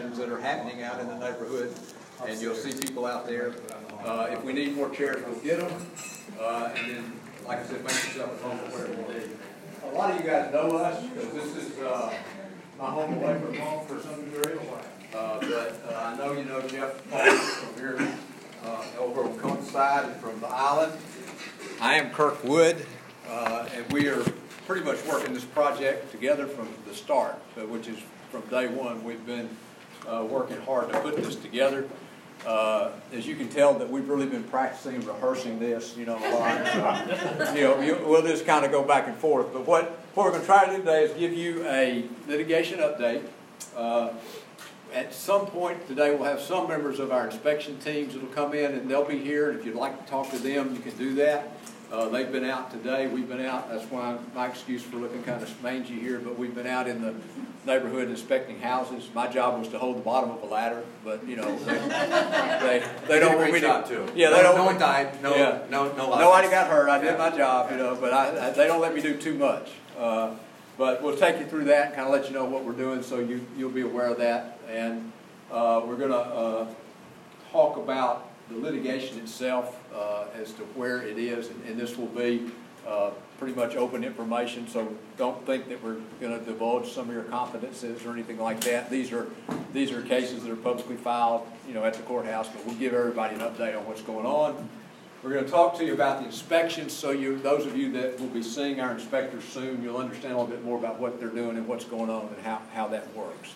functions that are happening out in the neighborhood, and you'll see people out there. If we need more chairs, we'll get them. And then, like I said, make yourself at home wherever you need. A lot of you guys know us because this is my home away from home for some degree. But I know you know Jeff from here over on Combs side and from the island. I am Kirk Wood, and we are pretty much working this project together from the start, which is from day one. We've been working hard to put this together. As you can tell, that we've really been practicing and rehearsing this, a lot. So, we'll just kind of go back and forth. But what we're going to try to do today is give you a litigation update. At some point today, we'll have some members of our inspection teams that will come in, and they'll be here. And if you'd like to talk to them, you can do that. They've been out today. We've been out. That's why my excuse for looking kind of mangy here. But we've been out in the neighborhood inspecting houses. My job was to hold the bottom of a ladder, but they don't want me to. Yeah, they don't. No one died. No losses. Nobody got hurt. I did my job, but they don't let me do too much. But we'll take you through that and kind of let you know what we're doing, so you'll be aware of that. And we're going to talk about the litigation itself as to where it is, and this will be pretty much open information, so don't think that we're going to divulge some of your confidences or anything like that. These are cases that are publicly filed, at the courthouse, but we'll give everybody an update on what's going on. We're going to talk to you about the inspections, so those of you that will be seeing our inspectors soon, you'll understand a little bit more about what they're doing and what's going on and how that works.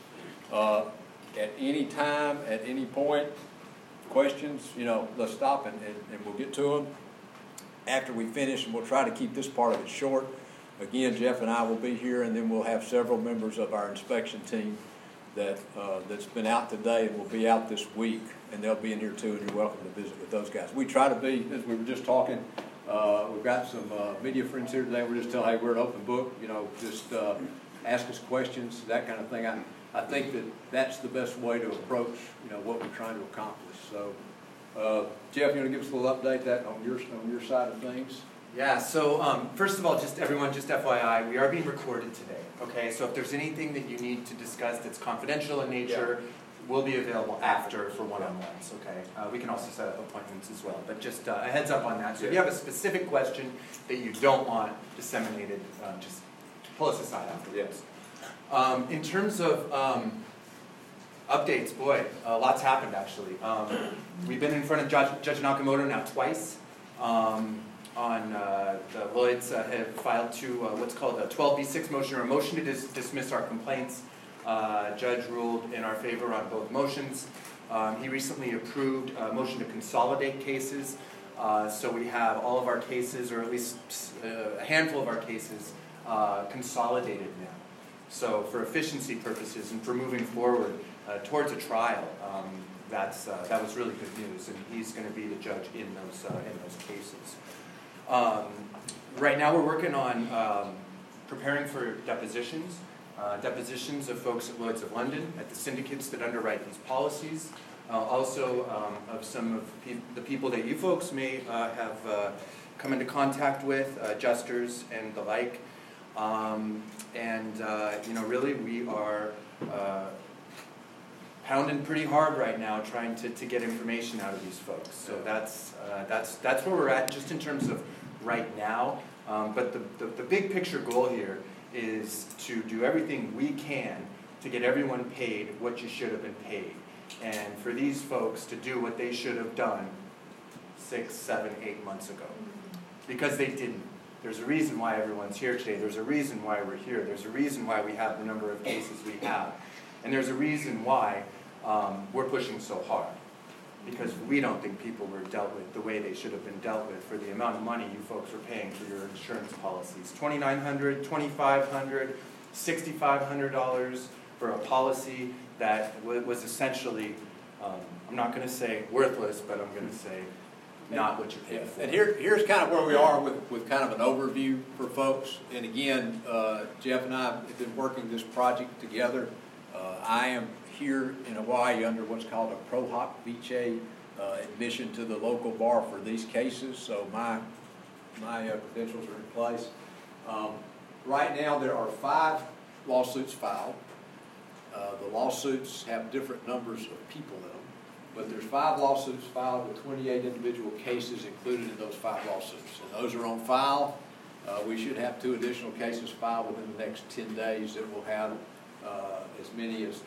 At any time, at any point, questions, let's stop and we'll get to them after we finish, and we'll try to keep this part of it short. Again, Jeff and I will be here, and then we'll have several members of our inspection team that's been out today and will be out this week, and they'll be in here too, and you're welcome to visit with those guys. We try to be, as we were just talking, we've got some media friends here today. We're just telling, hey, we're an open book, just ask us questions, that kind of thing. I think that's the best way to approach, what we're trying to accomplish. So, Jeff, you want to give us a little update that on your side of things? Yeah. So, first of all, just FYI, we are being recorded today. Okay. So, if there's anything that you need to discuss that's confidential in nature, we'll be available after for one-on-ones. Okay. We can also set up appointments as well, but just a heads up on that. So, if you have a specific question that you don't want disseminated, just pull us aside afterwards. Yes. In terms of updates, boy, lots happened actually. We've been in front of Judge Nakamoto now twice. The Lloyds have filed what's called a 12B6 motion, or a motion to dismiss our complaints. Judge ruled in our favor on both motions. He recently approved a motion to consolidate cases. So we have all of our cases, or at least a handful of our cases, consolidated now. So for efficiency purposes and for moving forward towards a trial, that was really good news, and he's going to be the judge in those cases. Right now we're working on preparing for depositions of folks at Lloyd's of London, at the syndicates that underwrite these policies, also of some of the people that you folks may have come into contact with, adjusters and the like. Really we are pounding pretty hard right now trying to get information out of these folks. So that's where we're at just in terms of right now. But the big picture goal here is to do everything we can to get everyone paid what you should have been paid. And for these folks to do what they should have done 6, 7, 8 months ago. Because they didn't. There's a reason why everyone's here today. There's a reason why we're here. There's a reason why we have the number of cases we have. And there's a reason why we're pushing so hard. Because we don't think people were dealt with the way they should have been dealt with for the amount of money you folks are paying for your insurance policies. $2,900, $2,500, $6,500 for a policy that was essentially, I'm not going to say worthless, but I'm going to say not what you paid for. And here's kind of where we are with kind of an overview for folks. And again, Jeff and I have been working this project together. I am here in Hawaii under what's called a pro hoc vice admission to the local bar for these cases. So my credentials are in place. Right now there are 5 lawsuits filed. The lawsuits have different numbers of people in them, but there's 5 lawsuits filed with 28 individual cases included in those 5 lawsuits. And those are on file. We should have 2 additional cases filed within the next 10 days that will have as many as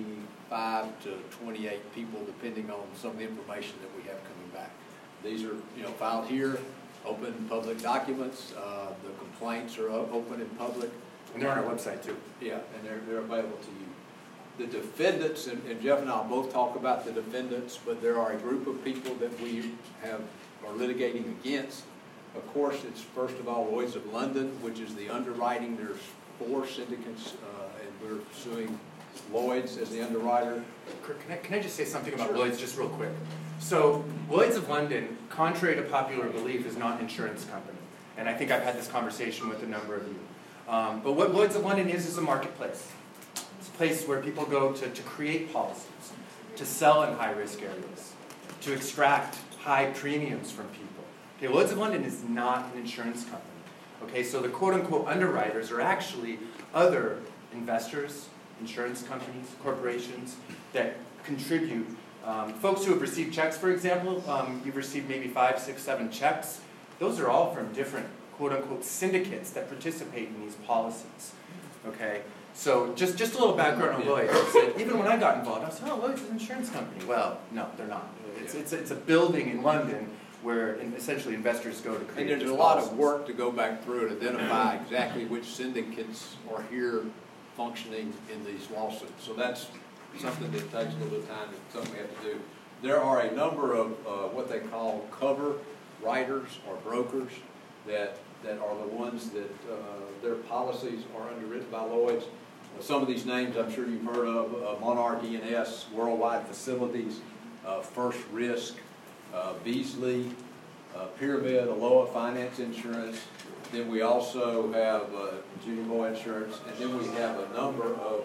25 to 28 people, depending on some of the information that we have coming back. These are, filed here, open public documents. The complaints are open in public. And they're on our website too. Yeah, and they're available to you. The defendants, and Jeff and I both talk about the defendants, but there are a group of people that we are litigating against. Of course, it's first of all Lloyd's of London, which is the underwriting. There's 4 syndicates, and we're suing Lloyd's as the underwriter. Can I just say something about Lloyd's just real quick? So Lloyd's of London, contrary to popular belief, is not an insurance company. And I think I've had this conversation with a number of you. But what Lloyd's of London is a marketplace. It's a place where people go to create policies, to sell in high-risk areas, to extract high premiums from people. Okay, Lloyd's of London is not an insurance company. Okay, so the quote-unquote underwriters are actually other investors, insurance companies, corporations that contribute. Folks who have received checks, for example, you've received maybe 5, 6, 7 checks. Those are all from different quote-unquote syndicates that participate in these policies. Okay, so just a little background on Lloyd's. Even when I got involved, I said, "Oh, Lloyd's is an insurance company." Well, no, they're not. It's a building in London where essentially investors go to create. And there's a lot of work to go back through and identify exactly which syndicates are here functioning in these lawsuits. So that's something that takes a little bit of time and something we have to do. There are a number of what they call cover writers or brokers that are the ones that their policies are underwritten by Lloyd's. Some of these names I'm sure you've heard of: Monarch E&S, Worldwide Facilities, First Risk, Beasley, Pyramid, Aloha Finance Insurance. Then we also have Judy Moore Insurance, and then we have a number of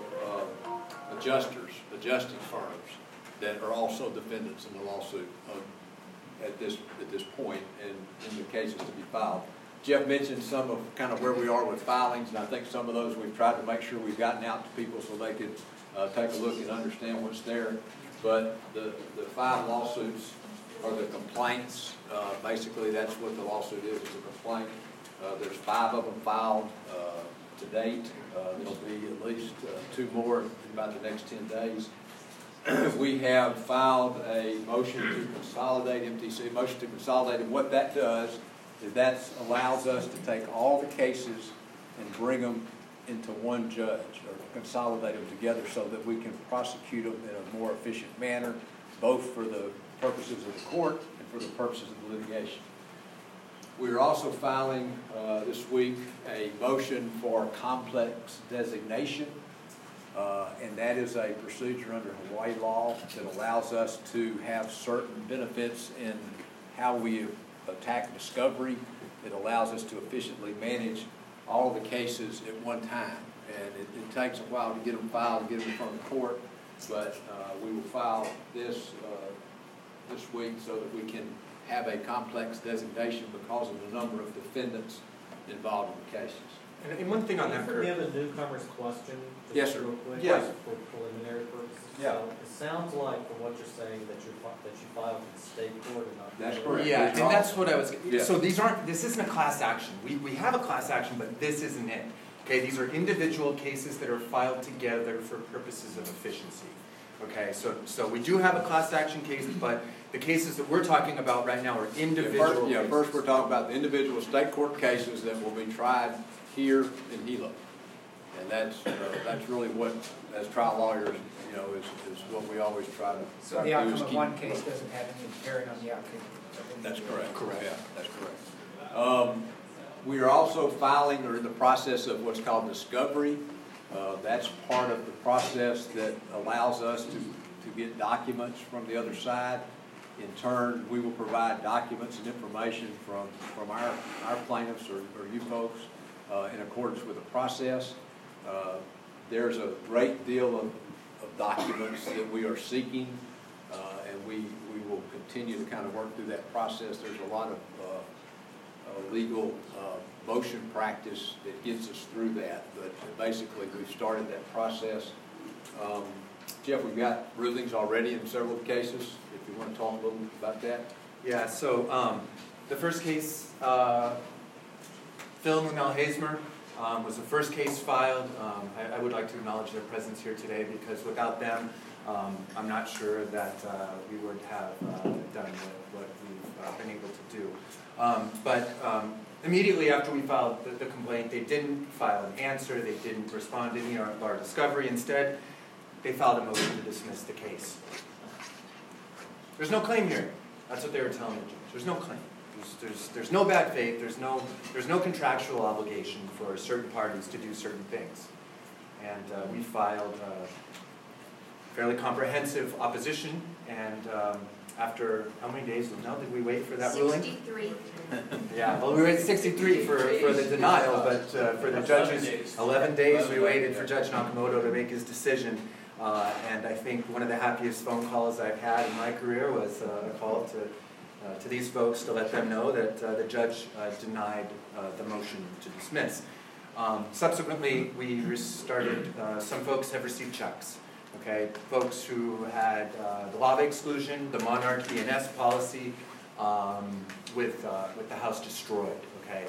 adjusting firms that are also defendants in the lawsuit at this point and in the cases to be filed. Jeff mentioned some of kind of where we are with filings, and I think some of those we've tried to make sure we've gotten out to people so they could take a look and understand what's there. But the 5 lawsuits are the complaints. Basically, that's what the lawsuit is. It's a complaint. There's 5 of them filed to date. There'll be at least 2 more in about the next 10 days. We have filed a motion to consolidate, MTC motion to consolidate, and what that does is that allows us to take all the cases and bring them into one judge, or consolidate them together so that we can prosecute them in a more efficient manner, both for the purposes of the court and for the purposes of the litigation. We are also filing this week a motion for complex designation, and that is a procedure under Hawaii law that allows us to have certain benefits in how we attack discovery. It allows us to efficiently manage all of the cases at one time, and it takes a while to get them filed and get them in front of the court, but we will file this week so that we can have a complex designation because of the number of defendants involved in the cases. And one thing on that, Can you forgive a newcomer's question? Yes, sir. Real quick, Yes. For preliminary purposes. Yeah. So it sounds like from what you're saying that you filed in state court and not. That's correct. yeah, and that's what I was. Yeah. So this isn't a class action. We have a class action, but this isn't it. Okay, these are individual cases that are filed together for purposes of efficiency. Okay, so we do have a class action case, but the cases that we're talking about right now are individual. First we're talking about the individual state court cases that will be tried here in Hilo, and that's really what, as trial lawyers, is what we always try to. So the outcome of one case doesn't have any bearing on the outcome of the That's correct. Correct. Yeah, that's correct. We are also filing, or in the process of what's called discovery. That's part of the process that allows us to get documents from the other side. In turn, we will provide documents and information from our plaintiffs or you folks in accordance with the process. There's a great deal of documents that we are seeking, and we will continue to kind of work through that process. There's a lot of legal motion practice that gets us through that, but basically we've started that process. Jeff, we've got rulings already in several cases, if you want to talk a little about that. Yeah, so the first case, Phil Munell Hazemer, was the first case filed. I would like to acknowledge their presence here today because without them, I'm not sure that we would have done what we've been able to do. But immediately after we filed the complaint, they didn't file an answer, they didn't respond to any of our discovery. Instead, they filed a motion to dismiss the case. There's no claim here. That's what they were telling the judge. There's no claim. There's no bad faith. There's no contractual obligation for certain parties to do certain things. And we filed fairly comprehensive opposition. And after how many days now did we wait for that ruling? 63. Yeah, well, we waited 63 for the denial, but for the judges, 11 days we waited for Judge Nakamoto to make his decision. And I think one of the happiest phone calls I've had in my career was a call to these folks to let them know that the judge denied the motion to dismiss. Subsequently, we restarted, some folks have received checks. Okay, folks who had the lava exclusion, the Monarch DNS policy, with the house destroyed. Okay,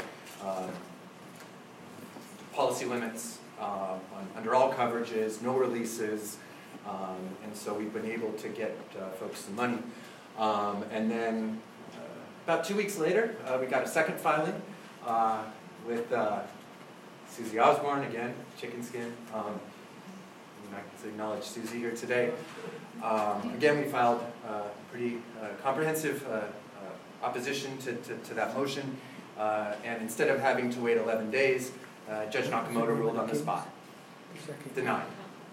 policy limits under all coverages, no releases, and so we've been able to get folks some money. And then about 2 weeks later, we got a second filing with Susie Osborne again, Chicken Skin. I'd like to acknowledge Susie here today. Again, we filed pretty comprehensive opposition to that motion, and instead of having to wait 11 days, Judge Nakamoto ruled on the spot. Denied.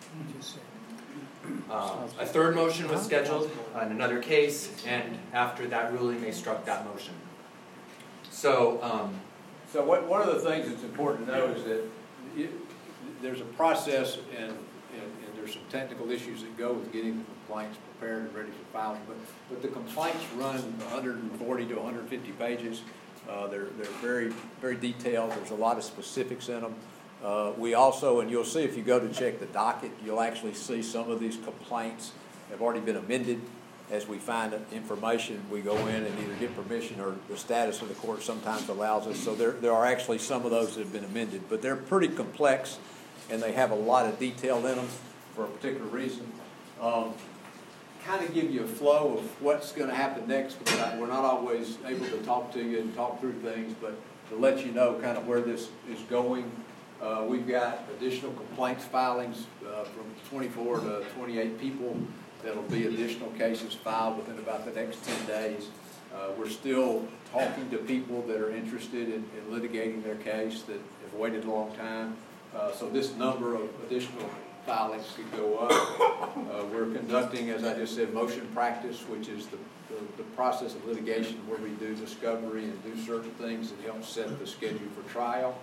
A third motion was scheduled on another case, and after that ruling, they struck that motion. So, One of the things that's important to know is that there's a process and there's some technical issues that go with getting the complaints prepared and ready for filing. But the complaints run 140 to 150 pages. They're very, very detailed. There's a lot of specifics in them. We also, and you'll see if you go to check the docket, you'll actually see some of these complaints have already been amended. As we find information, we go in and either get permission or the status of the court sometimes allows us. So there are actually some of those that have been amended. But they're pretty complex, and they have a lot of detail in them for a particular reason. Kind of give you a flow of what's going to happen next, because we're not always able to talk to you and talk through things, but to let you know kind of where this is going. We've got additional complaints filings from 24 to 28 people. That'll be additional cases filed within about the next 10 days. We're still talking to people that are interested in litigating their case that have waited a long time. So this number of additional filings could go up. We're conducting, as I just said, motion practice, which is the process of litigation where we do discovery and do certain things that help set the schedule for trial.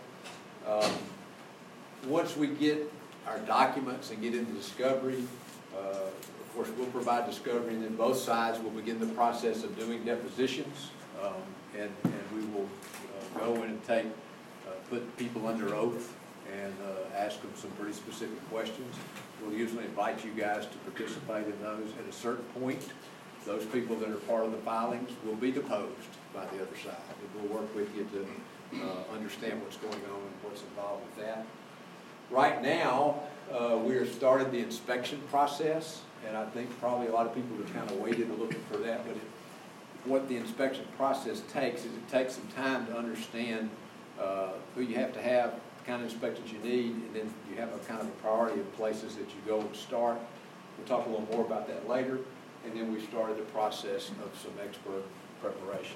Once we get our documents and get into discovery, of course, we'll provide discovery, and then both sides will begin the process of doing depositions, and we will go in and put people under oath and ask them some pretty specific questions. We'll usually invite you guys to participate in those. At a certain point, those people that are part of the filings will be deposed by the other side. We'll work with you to understand what's going on and what's involved with that. Right now, we have started the inspection process, and I think probably a lot of people have kind of waited and looking for that, but what the inspection process takes is it takes some time to understand who you have to have, the kind of inspections you need, and then you have a kind of a priority of places that you go and start. We'll talk a little more about that later, and then we started the process of some expert preparation.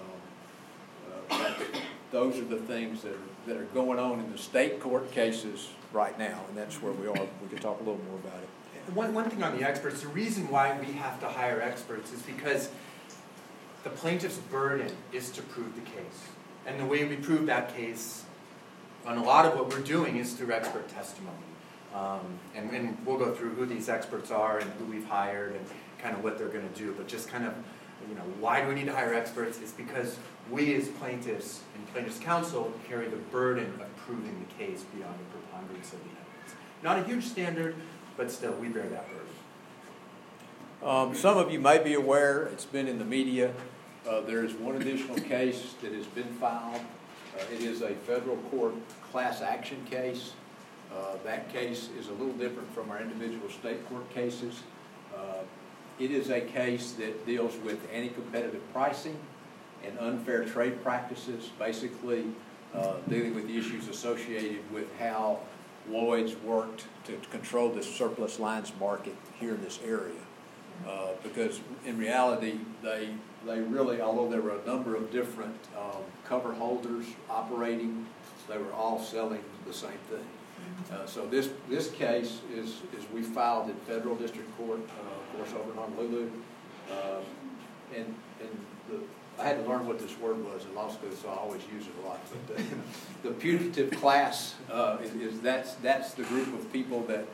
Those are the things that are going on in the state court cases right now, and that's where we are. We can talk a little more about it. One thing on the experts, the reason why we have to hire experts is because the plaintiff's burden is to prove the case. And the way we prove that case on a lot of what we're doing is through expert testimony. And we'll go through who these experts are and who we've hired and kind of what they're going to do. But just kind of, why do we need to hire experts? It's because we as plaintiffs and plaintiffs' counsel carry the burden of proving the case beyond the preponderance of the evidence. Not a huge standard, but still, we bear that burden. Some of you may be aware, it's been in the media, there is one additional case that has been filed. It is a federal court class action case. That case is a little different from our individual state court cases. It is a case that deals with anti-competitive pricing and unfair trade practices, basically dealing with the issues associated with how Lloyd's worked to control the surplus lines market here in this area. Because in reality, they really, although there were a number of different cover holders operating, they were all selling the same thing. So this case is we filed in federal district court, of course, over in Honolulu, and I had to learn what this word was in law school, so I always use it a lot. But the putative class that's the group of people that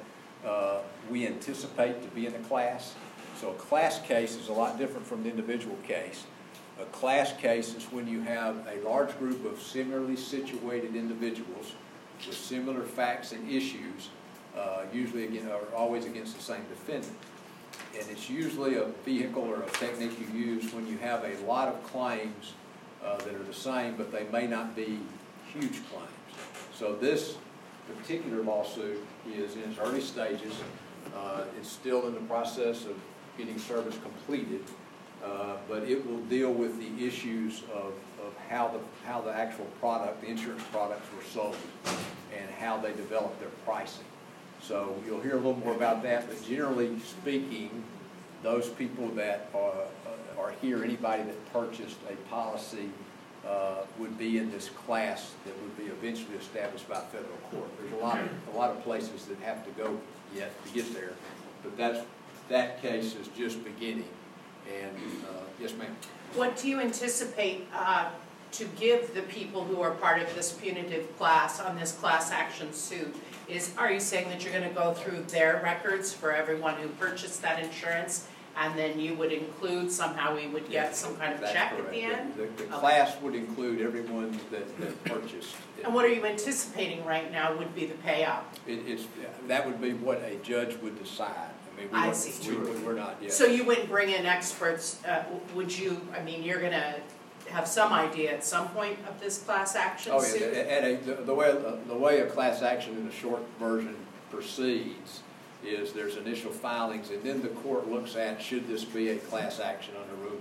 we anticipate to be in the class. So a class case is a lot different from the individual case. A class case is when you have a large group of similarly situated individuals with similar facts and issues, usually again, or always against the same defendant. And it's usually a vehicle or a technique you use when you have a lot of claims that are the same, but they may not be huge claims. So this particular lawsuit is in its early stages. It's still in the process of getting service completed, but it will deal with the issues of how the actual product, the insurance products were sold, and how they developed their pricing. So you'll hear a little more about that, but generally speaking, those people that are here, anybody that purchased a policy would be in this class that would be eventually established by federal court. There's a lot of places that have to go yet to get there, but that case is just beginning. And yes, ma'am. What do you anticipate to give the people who are part of this punitive class on this class action suit? Are you saying that you're going to go through their records for everyone who purchased that insurance, and then you would include, somehow we would get some kind of check correct. At the end? The class would include everyone that purchased. And what are you anticipating right now would be the payout? That would be what a judge would decide. I see. We're not yet. So you wouldn't bring in experts, would you, you're going to have some idea at some point of this class action suit? The way a class action in a short version proceeds is there's initial filings, and then the court looks at, should this be a class action under Rule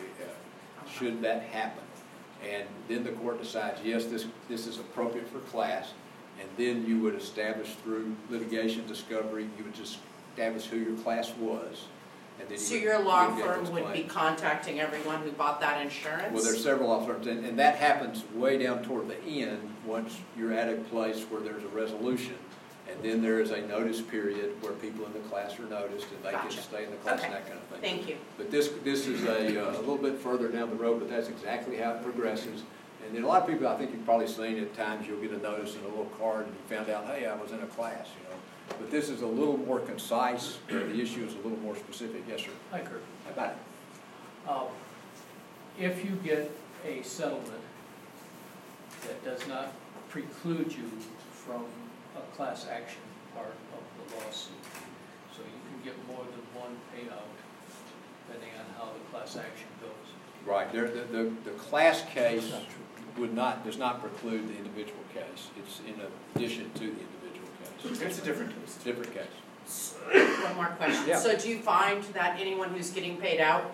23F? Should that happen? And then the court decides, yes, this is appropriate for class, and then you would establish through litigation discovery, you would just establish who your class was. And then so your law firm would be contacting everyone who bought that insurance? Well, there's several law firms, and that happens way down toward the end once you're at a place where there's a resolution. And then there is a notice period where people in the class are noticed, and they can stay in the class and that kind of thing. Thank you. But this is a little bit further down the road, but that's exactly how it progresses. And then a lot of people, I think you've probably seen at times, you'll get a notice in a little card, and you found out, hey, I was in a class, But this is a little more concise. The issue is a little more specific. Yes, sir. Hi, Kurt. How about it? If you get a settlement that does not preclude you from a class action part of the lawsuit, so you can get more than one payout depending on how the class action goes. Right. The class case does not preclude the individual case. It's in addition to the individual case. It's a different case. Different case. One more question. Yeah. So do you find that anyone who's getting paid out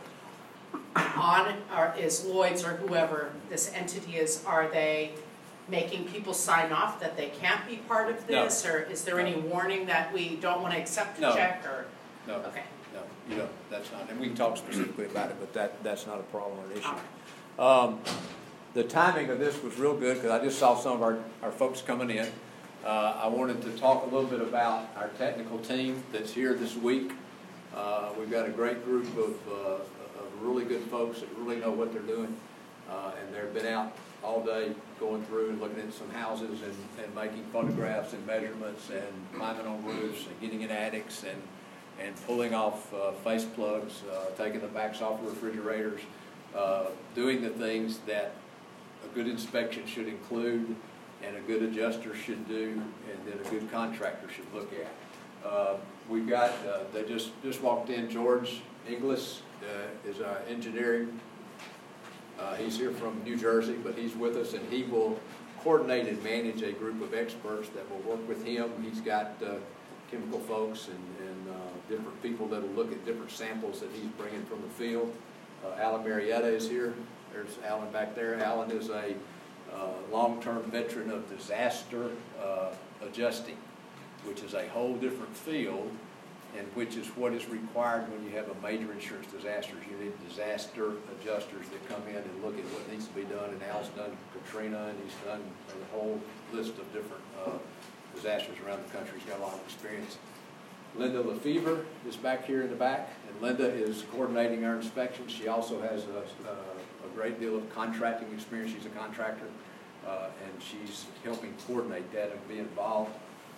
is Lloyd's or whoever this entity is, are they making people sign off that they can't be part of this? No. Or is there any warning that we don't want to accept the check? Or no. Okay. No, you don't. That's not. And we can talk specifically about it, but that's not a problem or an issue. The timing of this was real good because I just saw some of our folks coming in. I wanted to talk a little bit about our technical team that's here this week. We've got a great group of really good folks that really know what they're doing, and they've been out all day going through and looking at some houses and making photographs and measurements and climbing on roofs and getting in attics and pulling off face plugs, taking the backs off of refrigerators, doing the things that a good inspection should include and a good adjuster should do, and then a good contractor should look at. We've got, they just walked in, George Inglis is our engineering. He's here from New Jersey, but he's with us, and he will coordinate and manage a group of experts that will work with him. He's got chemical folks and different people that will look at different samples that he's bringing from the field. Alan Marietta is here. There's Alan back there. Alan is a long-term veteran of disaster adjusting, which is a whole different field, and which is what is required when you have a major insurance disaster. You need disaster adjusters that come in and look at what needs to be done, and Al's done Katrina, and he's done a whole list of different disasters around the country. He's got a lot of experience. Linda Lefevre is back here in the back, and Linda is coordinating our inspections. She also has a great deal of contracting experience. She's a contractor, and she's helping coordinate that and be involved.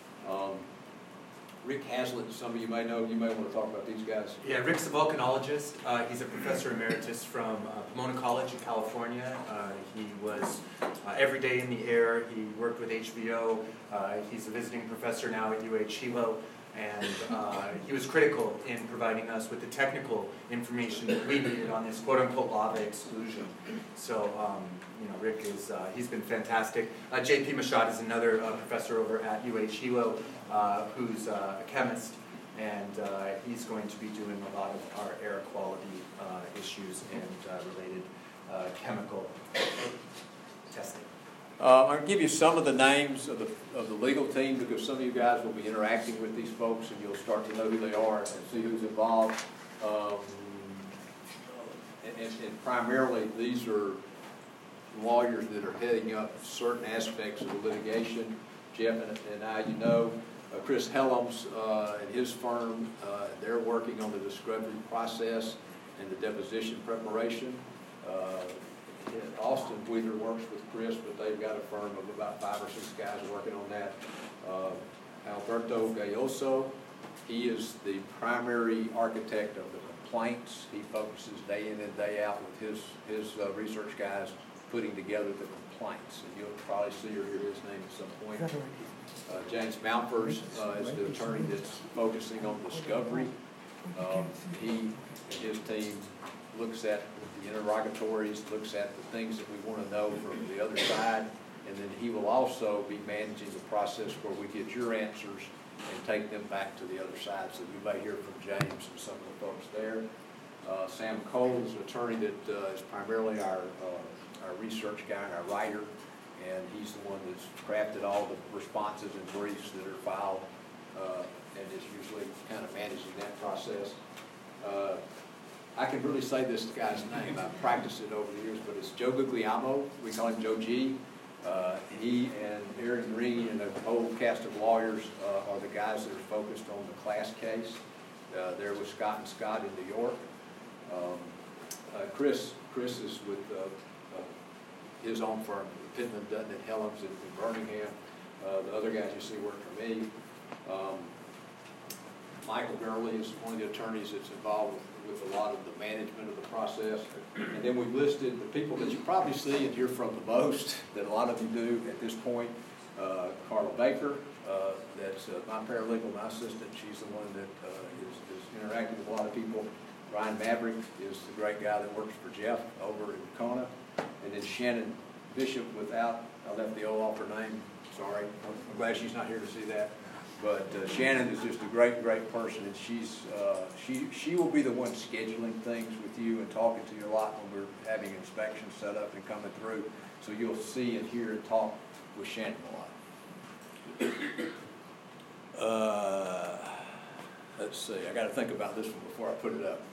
Rick Haslett, some of you may know, you may want to talk about these guys. Yeah, Rick's a volcanologist. He's a professor emeritus from Pomona College in California. He was every day in the air. He worked with HVO. He's a visiting professor now at UH Hilo. And he was critical in providing us with the technical information that we needed on this quote-unquote lava exclusion. So, you know, Rick is, he's been fantastic. J.P. Mashad is another professor over at UH Hilo who's a chemist, and he's going to be doing a lot of our air quality issues and related chemical testing. I'm going to give you some of the names of the legal team, because some of you guys will be interacting with these folks, and you'll start to know who they are and see who's involved. And primarily, these are lawyers that are heading up certain aspects of the litigation. Jeff and I, you know, Chris Helms and his firm, they're working on the discovery process and the deposition preparation. Austin Wheeler works with Chris, but they've got a firm of about 5 or 6 guys working on that. Alberto Gayoso, he is the primary architect of the complaints. He focuses day in and day out with his research guys putting together the complaints. And you'll probably see or hear his name at some point. James Mountfors is the attorney that's focusing on discovery. He and his team looks at the interrogatories, looks at the things that we want to know from the other side, and then he will also be managing the process where we get your answers and take them back to the other side. So you may hear from James and some of the folks there. Sam Cole is an attorney that is primarily our research guy and our writer, and he's the one that's crafted all the responses and briefs that are filed, and is usually kind of managing that process. I can really say this guy's name. I've practiced it over the years, but it's Joe Guglielmo. We call him Joe G. He and Aaron Green and a whole cast of lawyers are the guys that are focused on the class case. They're with Scott and Scott in New York. Chris is with his own firm, Pittman, Dutton, and Helms in Birmingham. The other guys you see work for me. Michael Gurley is one of the attorneys that's involved with a lot of the management of the process. And then we've listed the people that you probably see and hear from the most, that a lot of you do at this point. Carla Baker, that's my paralegal, my assistant. She's the one that is interacting with a lot of people. Ryan Maverick is the great guy that works for Jeff over in Kona. And then Shannon Bishop, I left the old offer name, sorry. I'm glad she's not here to see that. But Shannon is just a great, great person, and she will be the one scheduling things with you and talking to you a lot when we're having inspections set up and coming through. So you'll see and hear and talk with Shannon a lot. Let's see, I got to think about this one before I put it up.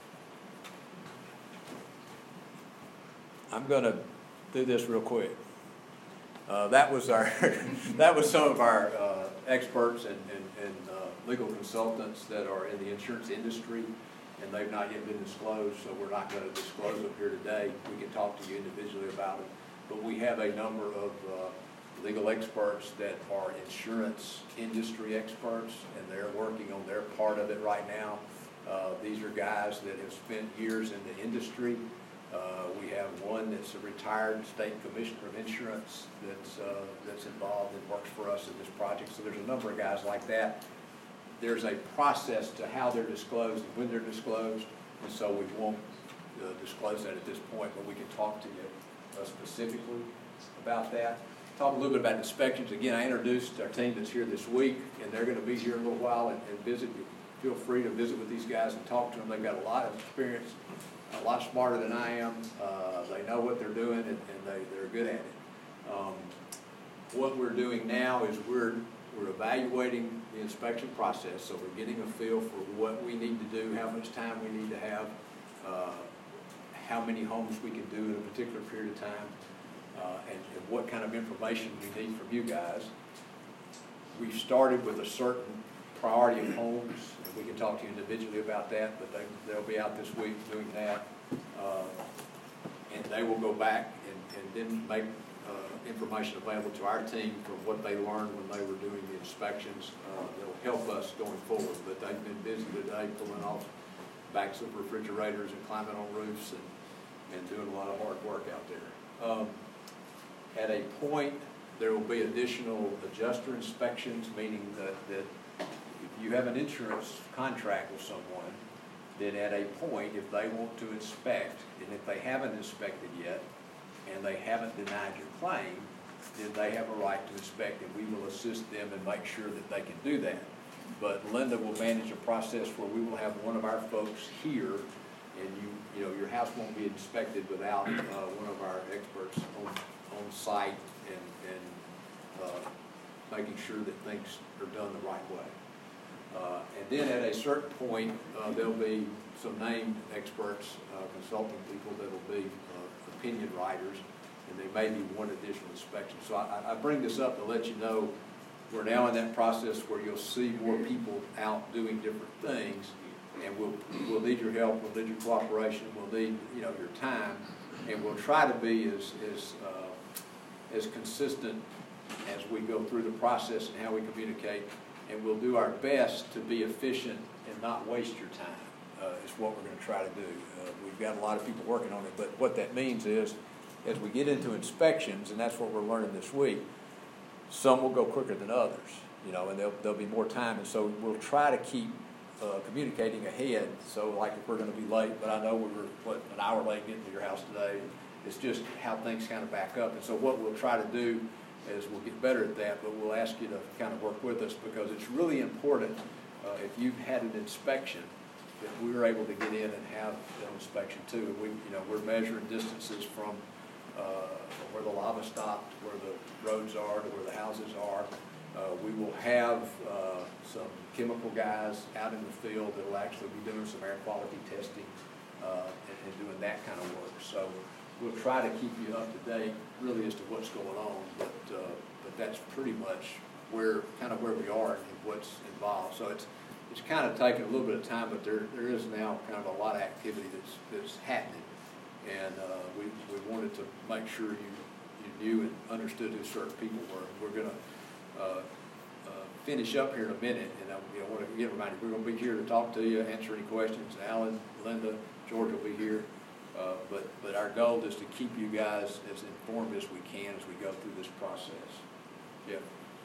I'm going to do this real quick. That was some of our experts and legal consultants that are in the insurance industry, and they've not yet been disclosed, so we're not going to disclose them here today. We can talk to you individually about it, but we have a number of legal experts that are insurance industry experts, and they're working on their part of it right now. These are guys that have spent years in the industry. We have one that's a retired state commissioner of insurance that's involved and works for us in this project. So there's a number of guys like that. there's a process to how they're disclosed and when they're disclosed, and so we won't disclose that at this point, but we can talk to you specifically about that. Talk a little bit about inspections. Again, I introduced our team that's here this week, and they're going to be here a little while and visit. Feel free to visit with these guys and talk to them. They've got a lot of experience, a lot smarter than I am. They know what they're doing, and they're good at it. What we're doing now is we're evaluating the inspection process, so we're getting a feel for what we need to do, how much time we need to have, how many homes we can do in a particular period of time, and what kind of information we need from you guys. We've started with a certain priority of homes, and we can talk to you individually about that, but they'll be out this week doing that. And they will go back and then make information available to our team from what they learned when they were doing the inspections. That'll help us going forward, but they've been busy today pulling off backs of refrigerators and climbing on roofs and doing a lot of hard work out there. At a point, there will be additional adjuster inspections, meaning that if you have an insurance contract with someone, then at a point, if they want to inspect, and if they haven't inspected yet, and they haven't denied your claim, then they have a right to inspect, and we will assist them and make sure that they can do that. But Linda will manage a process where we will have one of our folks here, and you know your house won't be inspected without one of our experts on site and making sure that things are done the right way. And then at a certain point, there'll be some named experts, consulting people that will be opinion writers, and there may be one additional inspection. So I bring this up to let you know we're now in that process where you'll see more people out doing different things, and we'll need your help, we'll need your cooperation, we'll need your time, and we'll try to be as consistent as we go through the process and how we communicate, and we'll do our best to be efficient and not waste your time, is what we're going to try to do. We've got a lot of people working on it, but what that means is, as we get into inspections, and that's what we're learning this week, some will go quicker than others, and there'll be more time, and so we'll try to keep communicating ahead. So like if we're going to be late, but I know we were, an hour late getting to your house today, it's just how things kind of back up. And so what we'll try to do is we'll get better at that, but we'll ask you to kind of work with us, because it's really important if you've had an inspection that we were able to get in and have an inspection too. And we're measuring distances from where the lava stopped, where the roads are, to where the houses are. We will have some chemical guys out in the field that will actually be doing some air quality testing and doing that kind of work. So we'll try to keep you up to date really as to what's going on, but that's pretty much where we are and what's involved. So it's kind of taken a little bit of time, but there is now kind of a lot of activity that's happening, and we wanted to make sure you knew and understood who certain people were. We're going to finish up here in a minute, and I want to get reminded we're going to be here to talk to you, answer any questions. Alan, Linda, George will be here, but our goal is to keep you guys as informed as we can as we go through this process. Yeah.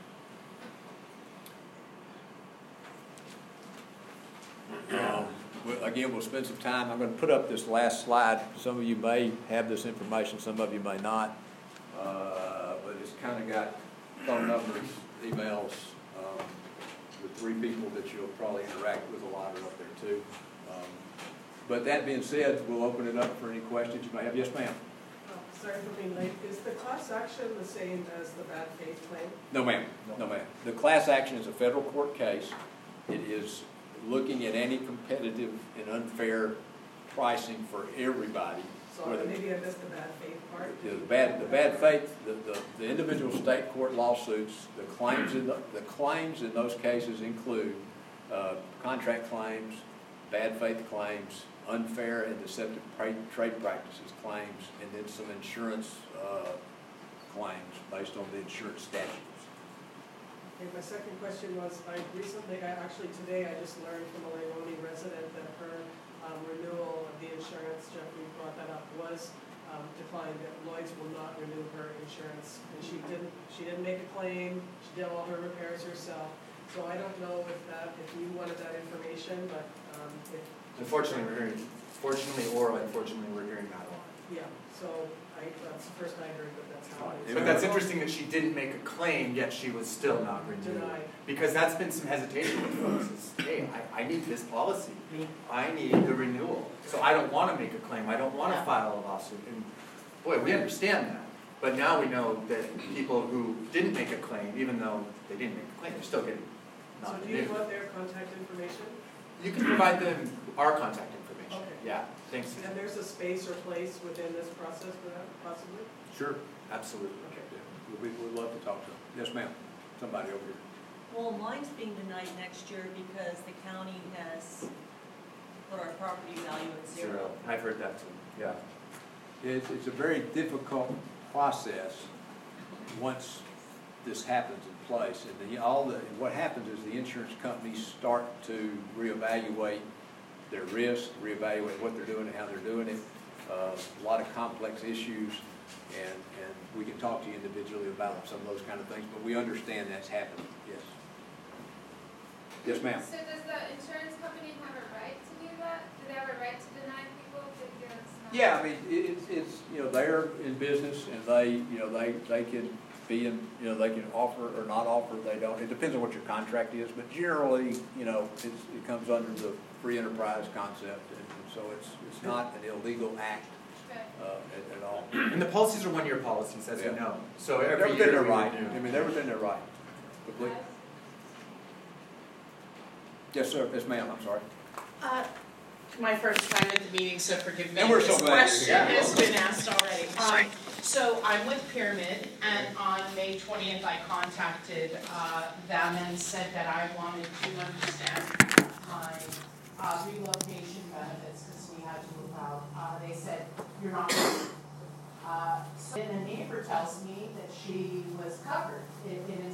Again, we'll spend some time. I'm going to put up this last slide. Some of you may have this information, some of you may not. But it's kind of got phone numbers, emails, with 3 people that you'll probably interact with a lot are up there too. But that being said, we'll open it up for any questions you may have. Yes, ma'am. Sorry for being late. Is the class action the same as the bad faith claim? No, ma'am. No, ma'am. The class action is a federal court case. It is looking at any competitive and unfair pricing for everybody. So maybe I missed the bad faith part. Yeah, the bad faith, the individual state court lawsuits, the claims in those cases include contract claims, bad faith claims, unfair and deceptive trade practices claims, and then some insurance claims based on the insurance statutes. Okay, my second question was, today I just learned from a Leilani resident that her renewal of the insurance, Jeffrey brought that up, was declined, that Lloyd's will not renew her insurance. And she didn't make a claim, she did all her repairs herself. So I don't know if you wanted that information, but if. Unfortunately, fortunately or unfortunately, we're hearing that a lot. Yeah, so that's the first I heard, but that's how it is. But that's interesting that she didn't make a claim, yet she was still not renewed. Denied. Because that's been some hesitation with folks, is, hey, I need this policy. I need the renewal. So I don't want to make a claim, I don't want to file a lawsuit. And boy, we understand that. But now we know that people who didn't make a claim, even though they didn't make a claim, they're still getting So not do you renewed. want their contact information? You can provide them our contact information. Okay. Yeah, thanks. And there's a space or place within this process for that, possibly? Sure. Absolutely. Okay. We'd love to talk to them. Yes, ma'am. Somebody over here. Well, mine's being denied next year because the county has put our property value at zero. I've heard that too, yeah. It's a very difficult process once this happens in place. And what happens is the insurance companies start to reevaluate their risk, reevaluate what they're doing and how they're doing it. A lot of complex issues, and we can talk to you individually about some of those kind of things, but we understand that's happening, yes. Yes, ma'am. So does the insurance company have a right to do that? Do they have a right to deny people because it's not? Yeah, I mean, it's, they're in business, and they can be in, they can offer or not offer, they don't, it depends on what your contract is, but generally, it comes under the free enterprise concept, and so it's not an illegal act at all. And the policies are one-year policies, as you Yeah. know. So They're every within year their we right, renew. I mean, they're within their right, completely. Yes, sir, yes, ma'am, I'm sorry. My first time at the meeting, so forgive me. And we're so This glad you're question here. has been asked already. So I'm with Pyramid, and on May 20th, I contacted them and said that I wanted to understand my relocation benefits, because we had to move out. They said, you're not covered. So then a neighbor tells me that she was covered. It is